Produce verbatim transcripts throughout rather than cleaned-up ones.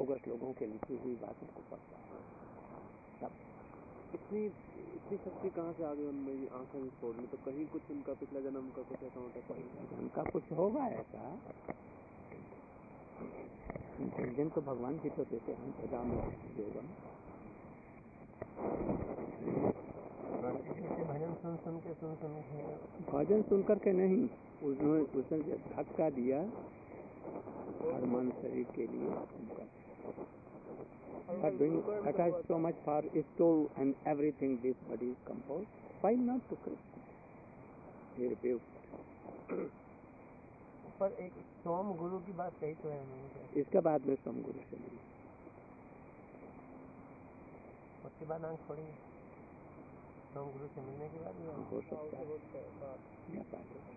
Bogus लोगों के लिखी हुई बातों को पढ़ता है सब। इतनी इतनी शक्ति कहाँ से आ गई उनमें, ये आंखें भी फोड़नी? तो कहीं कुछ उनका पिछला जन्म का कुछ ऐसा होता है, उनका कुछ होगा ऐसा। इंटेलिजेंस तो भगवान की तो देते हैं सदा में योगम। भजन सुन सुन के सुन सुन के भजन सुन करके नहीं, उन्होंने उसने धक्का दिया हर मन शरीर के लिए। But doing attached so much for stool and everything this body is composed, why not to Krishna? He rebuked. पर एक सोम गुरु की बात कही तो है उन्होंने। इसके बाद में सोम गुरु से मिली, उसके बाद आंख खोली सोम गुरु से मिलने के बाद हो सकता है या बात हो।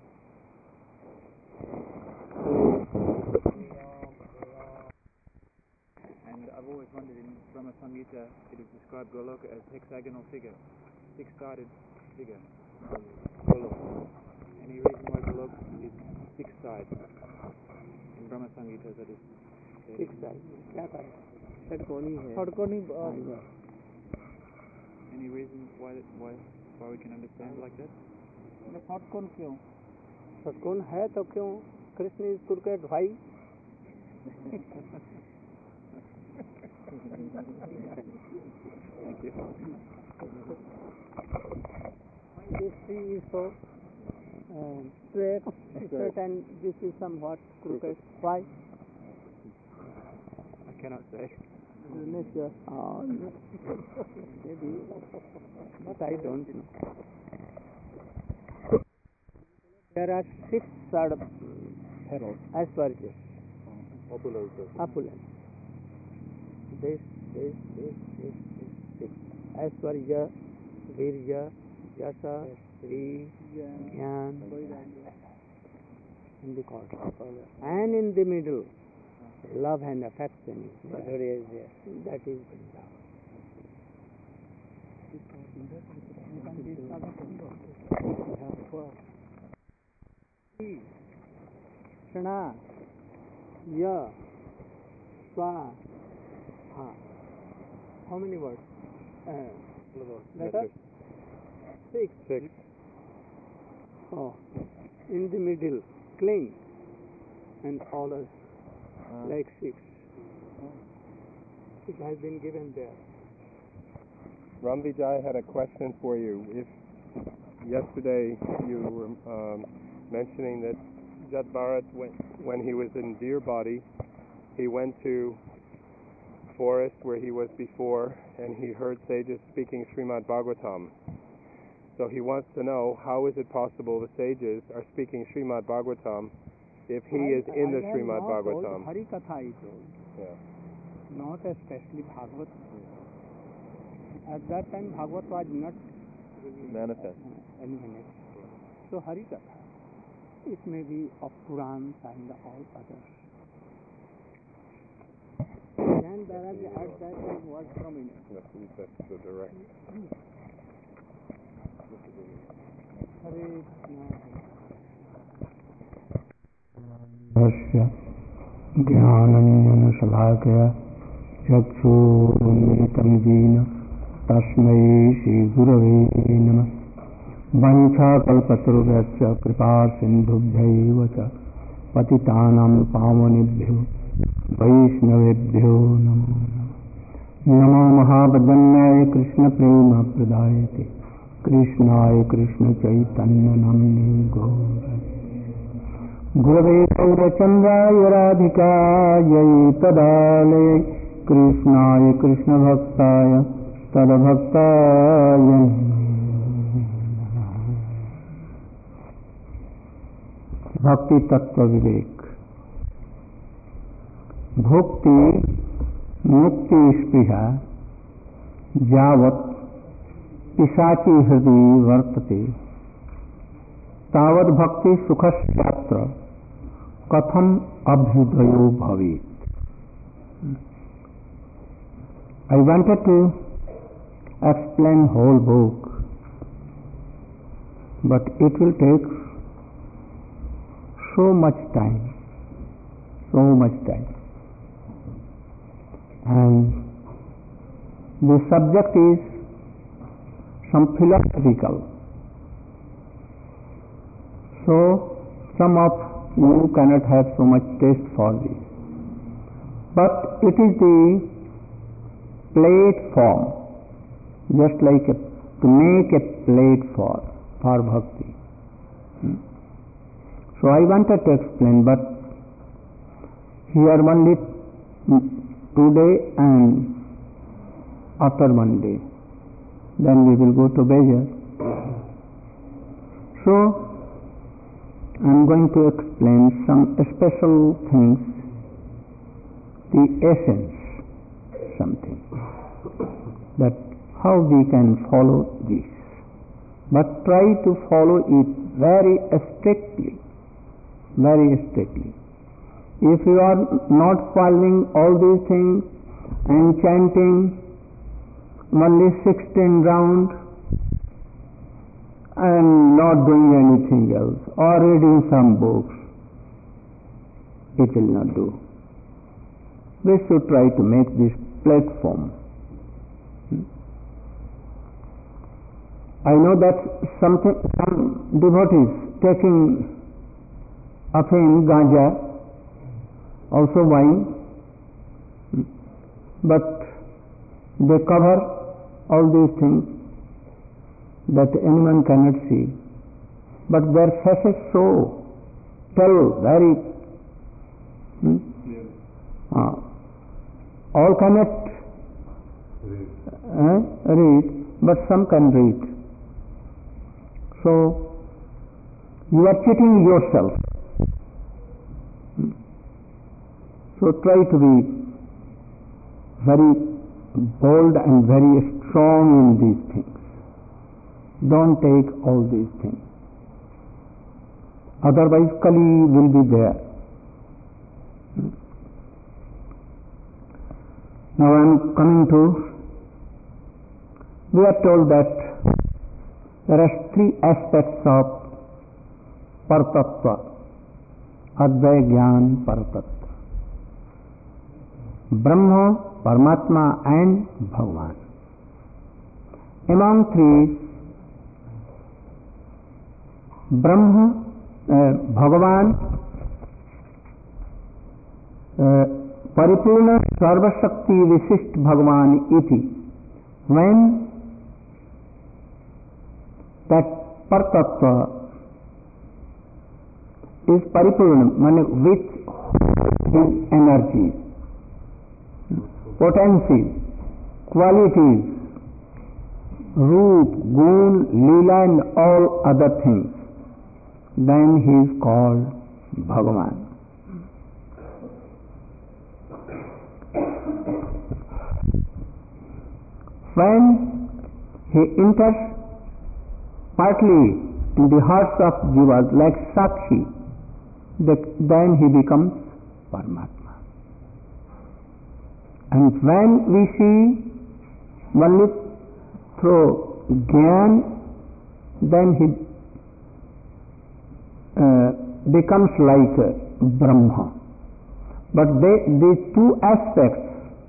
And I've always wondered, in Brahma Samhita it is described Goloka as hexagonal figure, six-sided figure. Goloka. Any reason why Goloka is six sides? In Brahma Samhita that is six sides. क्या करें? षटकोणी है। षटकोणी। Any reason why why why we can understand like that? षटकोण क्यों? षटकोण है तो क्यों? Krishna is तुर्क भाई। Thank you. This tree is so uh, straight, straight, and this is somewhat crooked. Why? I cannot say. Nature. Oh, maybe, but I don't know. There are six sort of Asparagus. Opulence. Opulence. This, this, this, this, this, this. Asparagus, Virya, Yasa, Sri, Jnana, in the corner. And in the middle, love and affection is there. That is love. Shana, Ya, Swa, Ha. How many words? Uh, letters? Six. Six. Oh, in the middle, cling, and all are Uh, like six. It has been given there. Ram Vijay had a question for you. If yesterday you were um, mentioning that Jat Bharat, when, when he was in deer body, he went to forest where he was before and he heard sages speaking Srimad Bhagavatam. So he wants to know, how is it possible the sages are speaking Srimad Bhagavatam if he I, is in the I Srimad not Bhagavatam? Hari Katha I told. Yeah. Not especially Bhagavat. At that time, Bhagavat was not manifest. Uh, any So Hari Katha. It may be of Purans and all others. And Bharaj at that time was prominent. That's the direct. Hare Krishna. ज्ञानञ्जनशलाकया चक्षुरुन्मिलितं येन तस्मै श्रीगुरवे नमः। वंशाकल्पतरुभ्यश्च कृपासिन्धुभ्यैव च पतितानां पावनेभ्यो वैष्णवेभ्यो नमो नमः। नमो महावदन्याय कृष्णप्रेमप्रदायते कृष्णाय कृष्णचैतन्यनाम्ने गौरवे गुरवे गौरचन्द्राय राधिकायै तदालये कृष्णाय कृष्णभक्ताय तद्भक्ताय भक्ति तत्व विवेक। भुक्ति मुक्ति स्पृहा यावत् पिशाची हृदि वर्तते तावत् भक्ति सुखस्यात्र कथम अभ्युदयो भवेत्। I wanted to explain whole book, but it will take so much time, so much time. and the subject is some philosophical. So some of you cannot have so much taste for this, but it is the platform, just like a, to make a platform for bhakti. Hmm. So I wanted to explain, but here only today and after one day, then we will go to Beja. So I am going to explain some special things, the essence, something, that how we can follow this, but try to follow it very strictly, very strictly. If you are not following all these things and chanting only sixteen rounds and not doing anything else, or reading some books, it will not do. We should try to make this platform. I know that something, some devotees taking afin, ganja, also wine, but they cover all these things that anyone cannot see, but their faces so tell very hmm? yeah. uh, all cannot read. Uh, read, but some can read. So you are cheating yourself. So try to be very bold and very strong in these things. Don't take all these things. Otherwise Kali will be there. Now I am coming to, we are told that there are three aspects of Paratattva, Advaya Jnana Paratattva. Brahma, Paramatma and Bhagavan. Among three, Brahma, uh, Bhagavan, uh, Paripurna Sarvashakti Vishisht Bhagavan iti. When that Paratattva is Paripurna, meaning with his energies, potencies, qualities, roop, gun, lila and all other things, then he is called Bhagavan. When he enters partly in the hearts of jivas like Sakshi, then he becomes Paramatma. And when we see only through Jnana, then he uh, becomes like uh, Brahma. But they, these two aspects,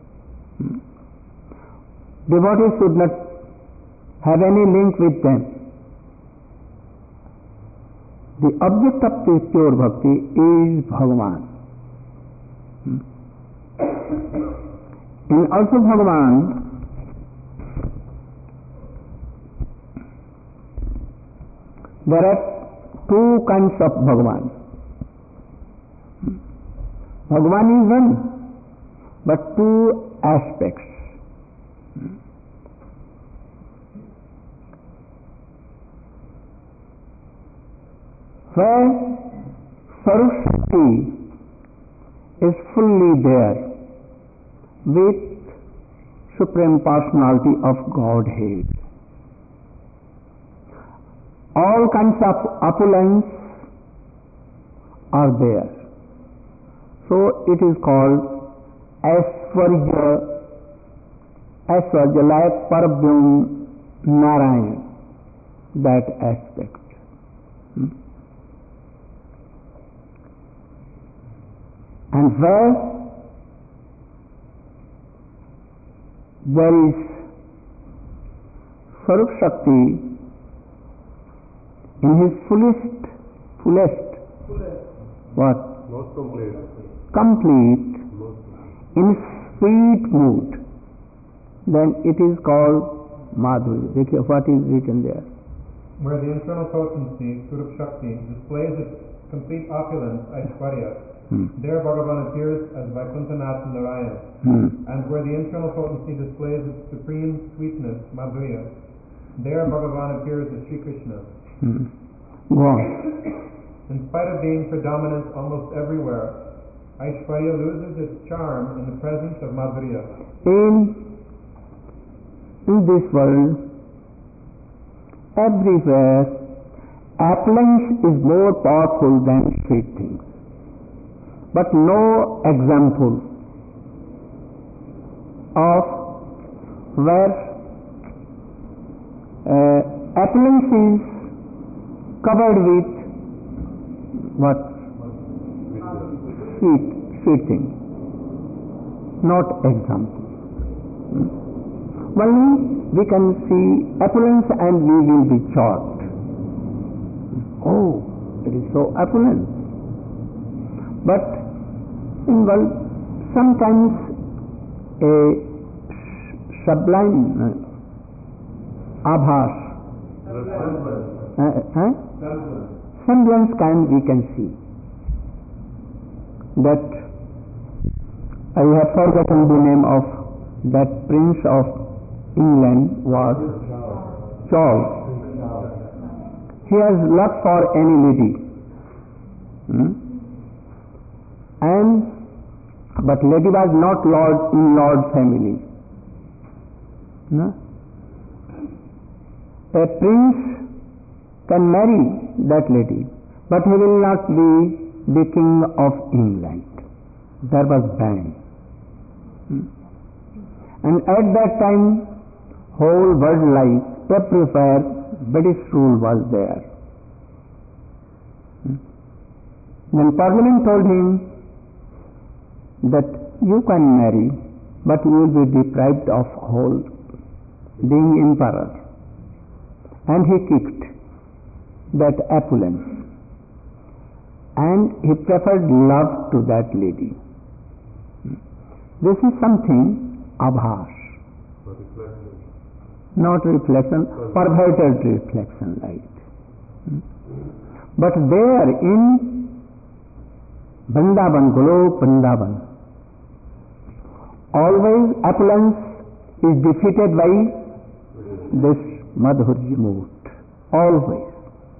devotees should not have any link with them. The object of this pure bhakti is Bhagavan. And also Bhagavan, there are two kinds of Bhagavan. Bhagavan is one, but two aspects. Where Sarvashakti is fully there with Supreme Personality of Godhead. All kinds of opulence are there. So it is called Aishwarya, Aishwarya like Parabrahma Narayan, that aspect. Hmm? And where there is Swarup Shakti in his fullest, fullest, what? Most complete. Complete, in sweet mood, then it is called Madhuri. Dekhiye what is written there. Where the internal potency, Swarup Shakti, displays its complete opulence, Aishwarya, Hmm. there Bhagavan appears as Vaikuntanath Narayan. Hmm. And where the internal potency displays its supreme sweetness, Madhurya, there Bhagavan appears as Sri Krishna. Hmm. Go on. In spite of being predominant almost everywhere, Aishwarya loses its charm in the presence of Madhurya. In, in this world, everywhere, opulence is more powerful than sweet things. But no example of where uh, opulence is covered with what? Sweet, sweet things. Not example. Hmm? Only we can see opulence and we will be shocked. Oh, it is so opulent. But in world, sometimes a sublime uh, abhas, uh, uh, semblance can we can see. That I have forgotten the name of that Prince of England was Charles. He has love for any lady. Hmm? And but lady was not Lord in Lord family. No? A prince can marry that lady, but he will not be the king of England. There was ban. Hmm? And at that time, whole world life, everywhere, British rule was there. Hmm? Then Parliament told him that you can marry, but you will be deprived of whole being emperor. And he kicked that opulence. And he preferred love to that lady. This is something abhas. Not reflection, perverted reflection light. But there in Vrindavan, Golok Vrindavan, always opulence is defeated by this Madhurya mood. Always.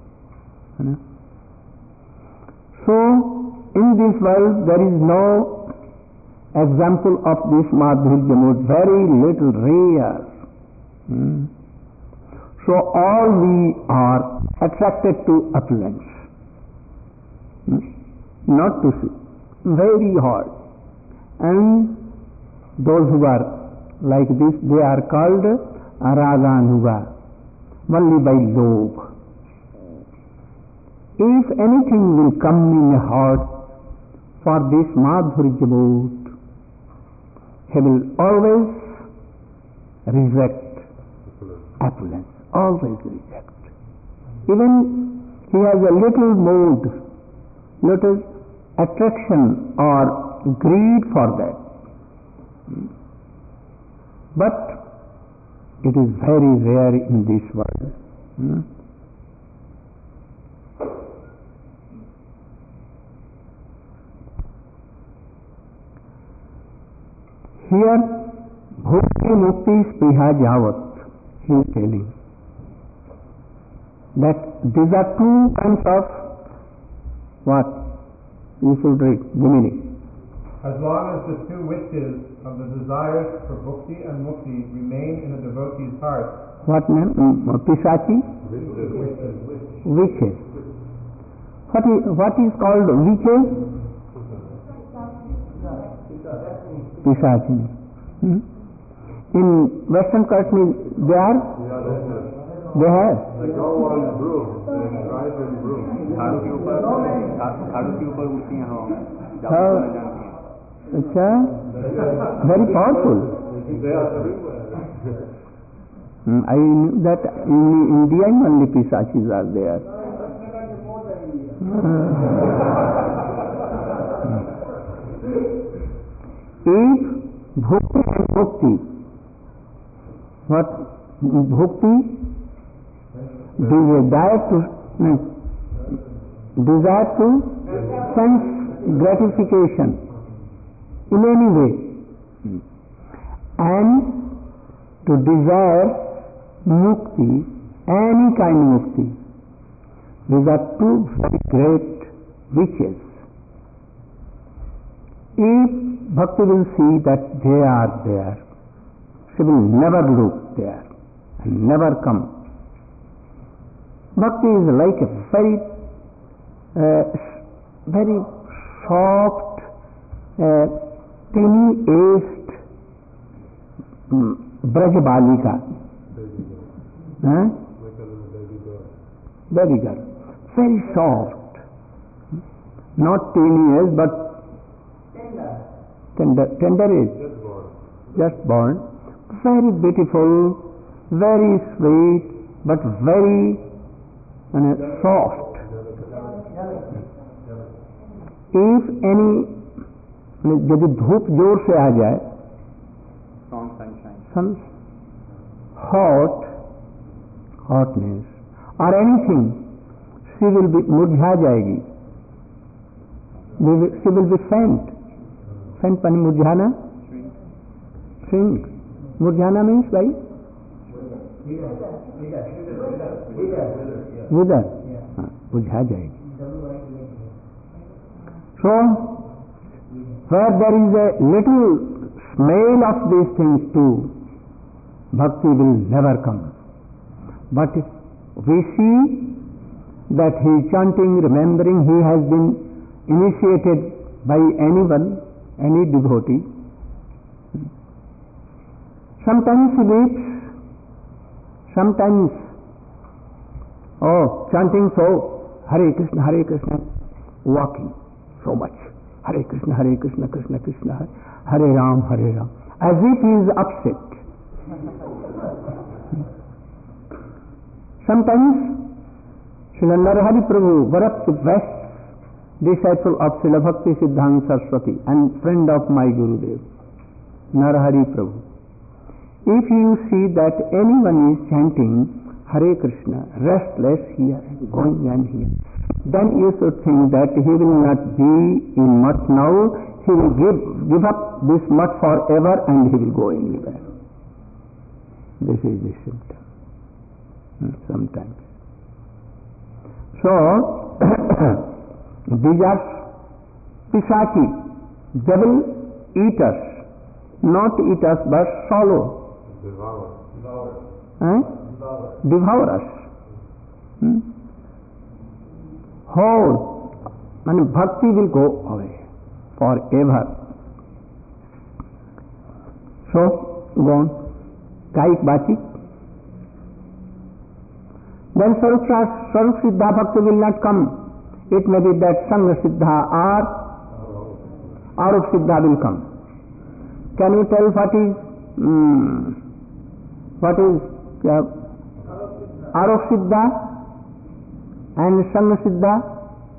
So, in this world there is no example of this Madhurya mood, very little, rare. Hmm. So all we are attracted to opulence. Hmm. Not to see. Very hard. And those who are like this, they are called Araganuga, only by love. If anything will come in a heart for this Madhurya mood, he will always reject opulence, always reject. Even he has a little mood, little attraction or greed for that. But it is very rare in this world. Hmm? Here, Bhukti Mukti Spriha Javat, he is telling that these are two kinds of what? You should read the meaning. As long as the two wishes of the desires for bhukti and mukti remain in a devotee's heart. What name? Um, Pisachi? Wishes. What is, what is called wishes? Pisachi. Hmm? In Western Kashmir, they are? They have. They go on broom, they drive in broom. झाड़ू के ऊपर झाड़ू के ऊपर उड़ती हैं हवा में How? It's very powerful. They are everywhere. Hmm, I knew that in India only Pisachis are there. If bhukti and mukti, what bhukti, desire to no, desire to sense gratification in any way, and to desire mukti, any kind of mukti. These are two very great wishes. If bhakti will see that they are there, she will never look there and never come. Bhakti is like a very, uh, very soft, uh, tiny-aged um, Brajabalika. Huh? Baby girl. Very soft. Not tiny-aged, but tender, tender age. Just born. Very beautiful, very sweet, but very uh, soft. If any, यदि धूप जोर से आ जाए, some hot, hotness or anything, she will be मुरझा जाएगी. She will be faint. Faint पानी मुरझाना, shrink. मुरझाना means by wither, मुरझा जाएगी. So, where there is a little smell of these things too, bhakti will never come. But if we see that he is chanting, remembering, he has been initiated by anyone, any devotee. Sometimes he weeps, sometimes, oh, chanting so, Hare Krishna, Hare Krishna, walking so much. Hare Krishna, Hare Krishna, Krishna Krishna, Hare Ram, Hare Ram. As if he is upset. Sometimes, Srila Narahari Prabhu, one of the best disciple of Srila Bhakti Siddhanta Saraswati and friend of my Gurudev, Narahari Prabhu. If you see that anyone is chanting Hare Krishna, restless here and going and here, then you should think that he will not be in mutt now, he will give, give up this mutt forever and he will go anywhere. This is the symptom. Sometimes. So, these are Pisachi, devil eaters, not eaters but swallow. Devour. Eh? Devourers. Hmm? Whole, and bhakti will go away forever. So, go on. Kaik Bachik. Then Sarup Siddha Bhakti will not come. It may be that Sangha Siddha or Arup Siddha will come. Can you tell what is um, what is uh, Arup Siddha and Sangha Siddha?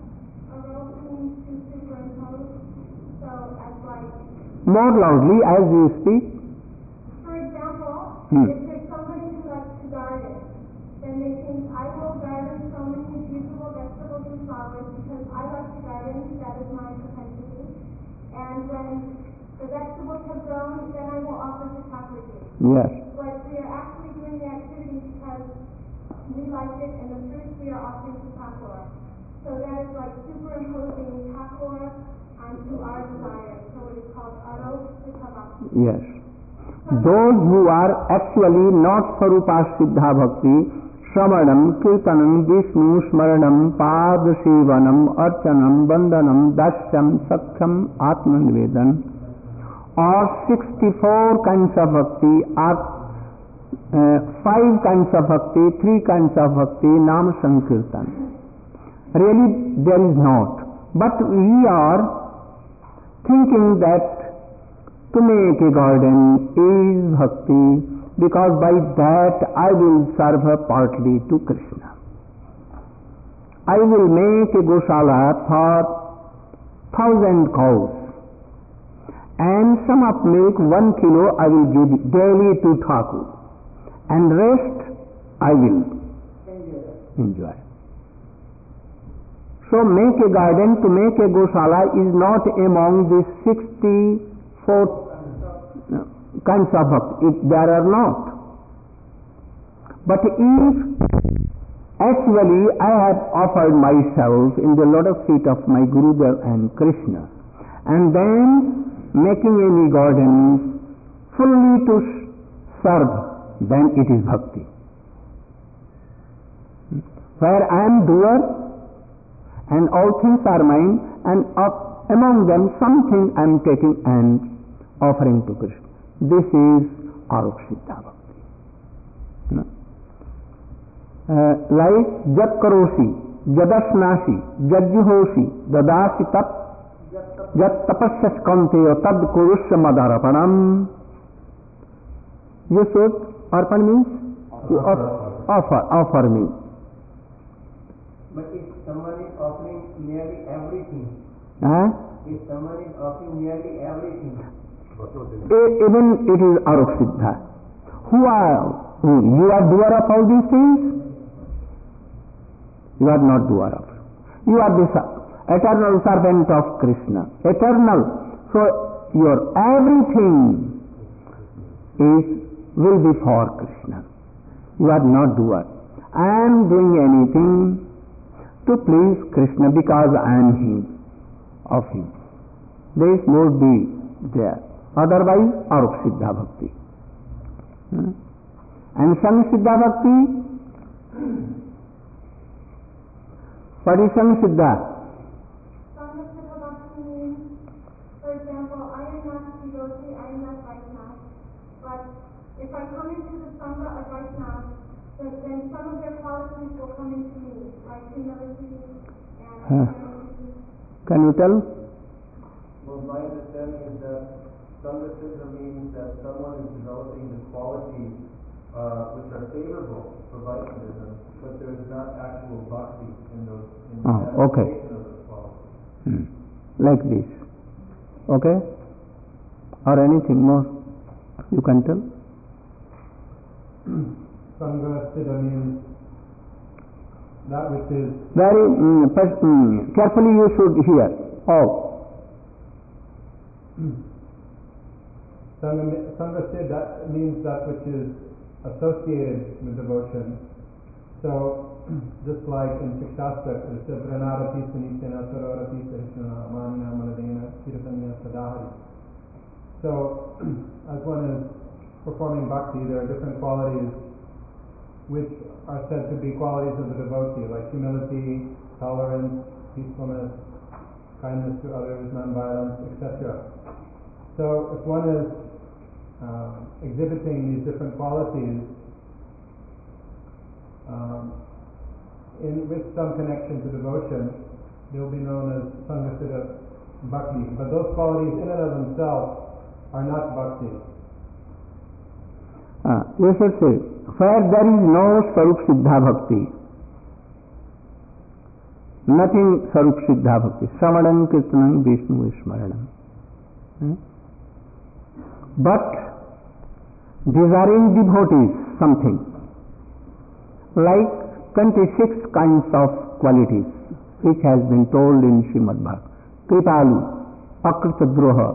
More loudly as you speak. For example, Hmm. if there's somebody who likes to garden, then they think, I will garden so many beautiful vegetables and flowers because I like to garden, that is my propensity. And when the vegetables have grown, then I will offer to chocolate cake. Yes. But we are actually doing the activity because we like it, and the fruits we are offering to Thakur. So that is like superimposing Thakur onto our desire. So it is called Aro Siddha Bhakti. Yes. Those who are actually not Sarupa Siddha Bhakti, Shravanam, Kirtanam, Vishnu, Smaranam, Pad Sevanam, Archanam, Vandanam, Dashyam, Sakhyam, Atmanivedan, or sixty-four kinds of bhakti, or uh, five kinds of bhakti, three kinds of bhakti, Nam Sankirtan. Really, there is not. But we are thinking that to make a garden is bhakti, because by that I will serve partly to Krishna. I will make a goshala for thousand cows, and some of milk, one kilo, I will give daily to Thakur, and rest I will enjoy. So make a garden, to make a goshala is not among the sixty-four kinds of bhakti. It, there are not. But if actually I have offered myself in the lotus feet of my Gurudev and Krishna, and then making any garden fully to serve, then it is bhakti. Where I am doer, and all things are mine, and of, among them something I am taking and offering to Krishna. This is Arukshiddha Bhakti. No? Uh, like Jat Karoshi, Jadasnasi, Jajjuhoshi, Dadasi Tap, Jat Tapasyas Kanteyo Tad Kurusya Madharapanam. You should, arpan means? You offer, offer, offer me. But if someone is offering nearly everything, Huh? if someone is offering nearly everything, E- even it is Arukshiddha. Who are, who, you are doer of all these things? You are not doer of. You are the eternal servant of Krishna. Eternal. So your everything is, will be for Krishna. You are not doer. I am doing anything to please Krishna because I am him, of him. This would be there. Otherwise, Arukshiddha Bhakti. Hmm? And Samsiddha Bhakti? What is Samsiddha? Samsiddha Bhakti means, for example, I am not Sriyogi, I am not Vaishnava, but if I come into the Sangha of Vaishnava, then, then some of their qualities will come into me, like humility and Huh. humility. Can you tell? well, my understanding is that Sangha means that someone is developing the qualities uh, which are favorable for Vaishnavism, but there is not actual bhakti in those, in the Oh, okay. manifestation of those qualities. Hmm. Like this. Okay? Or anything more you can tell? Sangha Siddha means that which is Very mm, pers- mm, carefully you should hear. Oh. Sangha, Sangha Siddha means that which is associated with devotion. So, just like in Shikshastra, it says Pranarati Sunitena Sarorati Sarishana Manina Maladena Kirtanya Sadahari. So, as one is performing bhakti, there are different qualities which are said to be qualities of the devotee, like humility, tolerance, peacefulness, kindness to others, nonviolence, et cetera. So, if one is uh, exhibiting these different qualities um, in with some connection to devotion, they will be known as Sangha Bhakti. But those qualities in and of themselves are not bhakti. Uh, you should say, where there is no Sarup Siddha Bhakti, nothing Sarup Siddha Bhakti, Samadam Kirtanam Vishnu Smaranam. Hmm? But desiring devotees something, like twenty-six kinds of qualities, which has been told in Srimad Bhagavatam. Kripalu, Akrita Droha,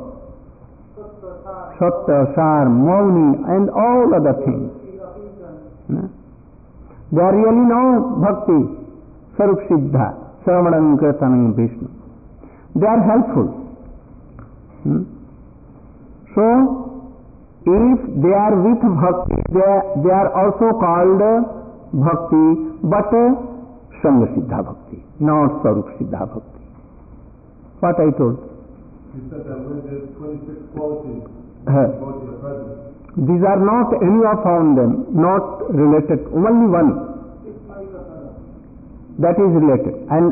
Satta, Sar, Mauni, and all other things. Hmm? There are really no bhakti, Sarup Siddha, Sravanam, Kirtanam, Vishnu. They are helpful. Hmm? So, if they are with bhakti, they are, they are also called uh, bhakti, but uh, Sangha Siddha Bhakti, not Sarup Siddha Bhakti. What I told. You said that when there's twenty-six qualities, Uh, devotees are present. these are not any of them, not related, only one. That is related. And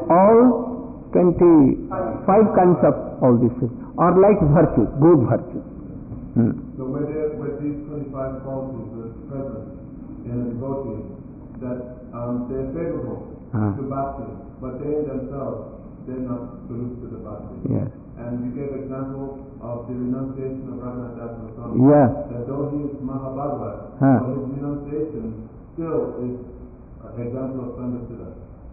all twenty-five kinds of all these things are like virtues, good virtues. Hmm. So where there, where these twenty-five qualities are present in a devotee, that um, they're favorable Ah. to bhakti, but they in themselves, they're not suited to the bhakti. Yes. And you gave example of the renunciation of Raghunath Das Goswami. Yeah. That though he is Mahabhagavad, Huh. but his renunciation still is an example of Sangha.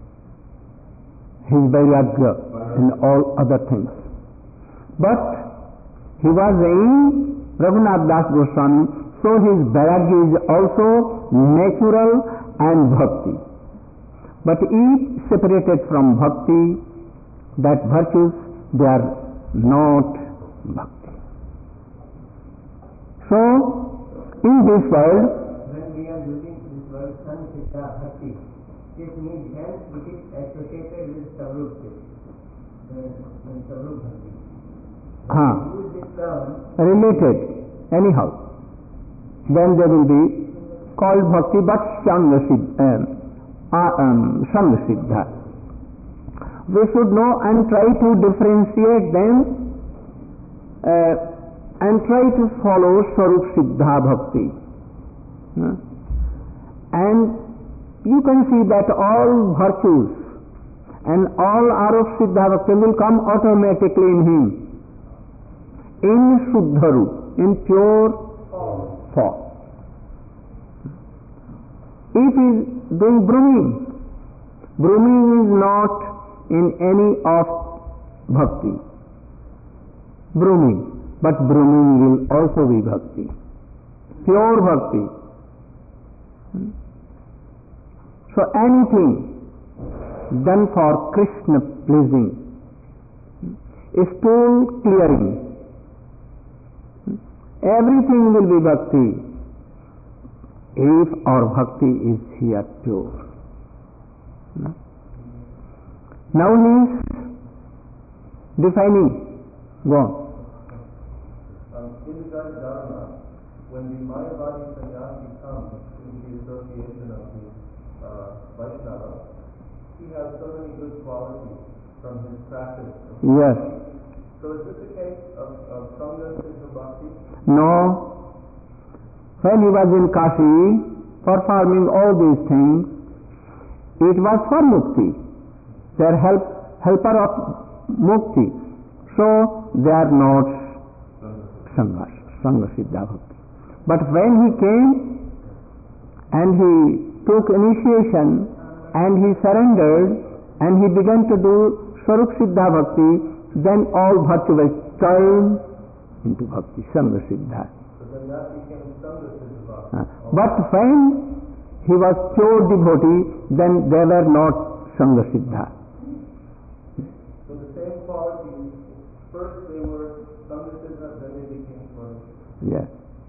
His vairagya and all other things. But he was saying Raghunath Das Goswami, so his vairagya is also natural and bhakti. But each separated from bhakti, that virtues, they are not bhakti. So, in this world, when we are using this word Sanchita Bhakti, this means hence it is associated with Savrup uh, Savrup Bhakti. huh, Use this term, related, anyhow, then they will be called bhakti, but Sangha Siddha. Um, uh, um, Sangha Siddha. We should know and try to differentiate them uh, and try to follow Swarup Siddha Bhakti. Huh? And you can see that all virtues and all Arup Siddha Bhakti will come automatically in him, in Shuddha Rup, in pure form. If he is doing brooming, brooming is not in any of bhakti, brooming, but brooming will also be bhakti, pure bhakti. So anything done for Krishna pleasing, stool clearing, everything will be bhakti if our bhakti is here pure. Now he is defining. Go on. Um, in regard to dharma, when the Mayavadi sannyasi comes into the association of the uh, Vaishnava, he has so many good qualities from his practice. Yes. So is this the case of, of Sangha Siddha Bhakti? No. When he was in Kashi performing all these things, it was for mukti. They are help, helper of mukti. So they are not Sangha, Sangha Siddha Bhakti. But when he came and he took initiation and he surrendered and he began to do Swarup Siddha Bhakti, then all virtue was turned into Bhakti, Sangha Siddha. So then that became Sangha Siddha Bhakti. Uh, but when he was pure devotee, then they were not Sangha Siddha. So the same qualities, first they were Sangha Siddha, then they became Swarup. Yes.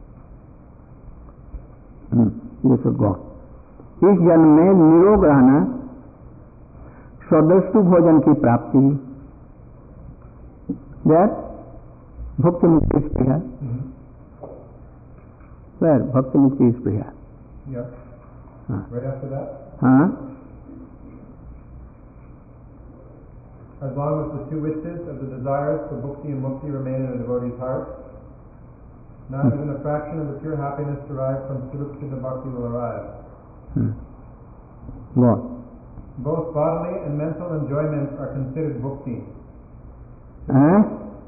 Hmm. You should go. इस जन्म में निरोग रहना, स्वदस्तु भोजन की प्राप्ति, that Bhakti Mukti is Priya. Where Bhakti Mukti is Priya. Yeah. Huh. Right after that? Huh? As long as the two wishes of the desires for bhakti and mukti remain in a devotee's heart, not Hmm. even a fraction of the pure happiness derived from Swarup Siddha Bhakti will arrive. Hmm. Go on. Both bodily and mental enjoyments are considered bhakti. Huh?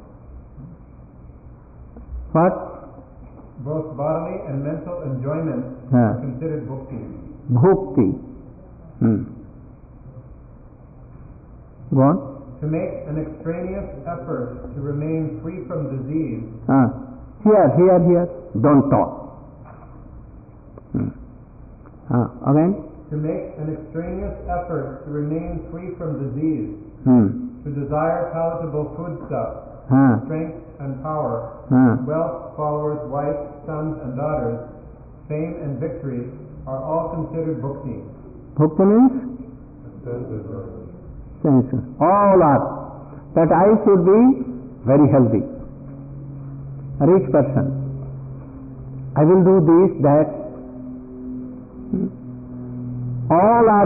What? Both bodily and mental enjoyments Huh. are considered bhakti. Bhukti. Hmm. Go on. To make an extraneous effort to remain free from disease, Ah. Here, here, here. Don't talk. Hmm. Ah. Again. to make an extraneous effort to remain free from disease, Hmm. to desire palatable foodstuffs, Ah. strength and power, Ah. wealth, followers, wife, sons and daughters, fame and victory are all considered bhakti. Bhukti means sense. All are. That I should be very healthy, a rich person. I will do this, that. Hmm. All are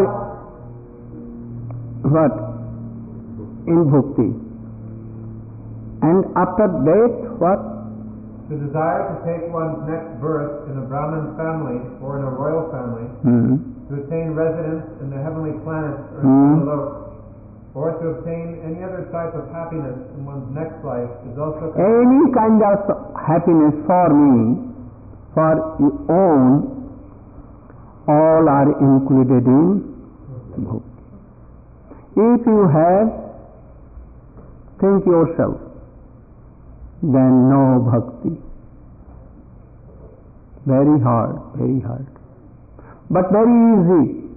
what? In bhakti. And after that, what? To desire to take one's next birth in a Brahmin family or in a royal family, Hmm. to attain residence in the heavenly planets or in Hmm. Brahmaloka, or to obtain any other type of happiness in one's next life is also Any kind of happiness for me, for your own, all are included in bhakti. If you have, think yourself, then no bhakti. Very hard, very hard. But very easy.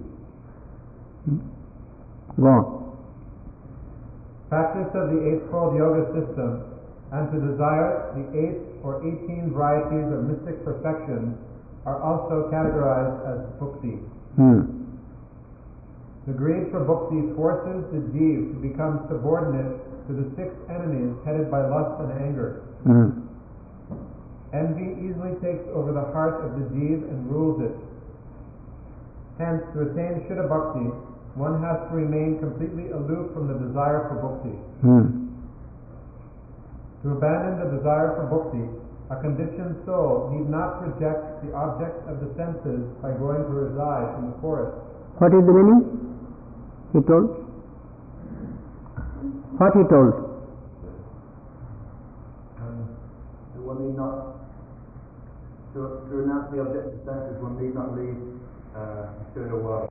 Go on. practice of the Eightfold Yoga System, and to desire the eight or eighteen varieties of mystic perfection are also categorized as bhukti. Hmm. The greed for bhukti forces the jiva to become subordinate to the six enemies headed by lust and anger. Hmm. Envy easily takes over the heart of the jiva and rules it. Hence, to attain Shuddha Bhakti, one has to remain completely aloof from the desire for bhukti. Hmm. To abandon the desire for bhukti, a conditioned soul need not reject the object of the senses by going to reside in the forest. What is the meaning? He told. What he told? Um, one need not, to, to renounce the object of senses, one need not leave uh, the world.